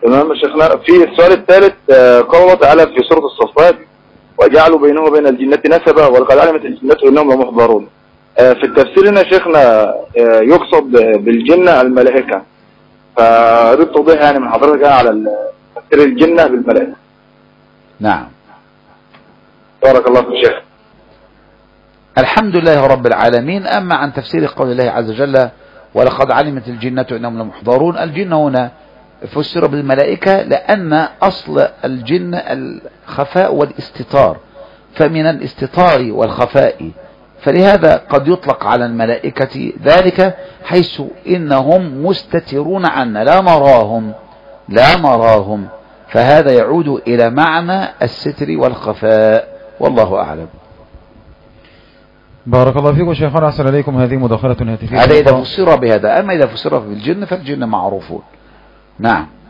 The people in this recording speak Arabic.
تمام يا شيخنا. في السؤال الثالث قال الله تعالى في سورة الصفات وجعلوا بينه وبين الجنة نسبا ولقد علمت الجنة انهم لمحضرون. في التفسير هنا شيخنا يقصد بالجنة الملائكة، فأريد توضيح يعني من حضرتك على تفسير الجنة بالملائكة. نعم. بارك الله في شيخ. الحمد لله رب العالمين. أما عن تفسير قول الله عز وجل ولقد علمت الجنة انهم لمحضرون، الجن هنا فسر بالملائكة لأن أصل الجن الخفاء والاستتار، فمن الاستتار والخفاء، فلهذا قد يطلق على الملائكة ذلك حيث إنهم مستترون عنا لا نراهم، فهذا يعود إلى معنى الستر والخفاء، والله أعلم. بارك الله فيكم شيخنا، أحسن إليكم. هذه مداخلة هاتفية. هذا إذا فسر بهذا، أما إذا فسر بالجن فالجن معروفون. نعم.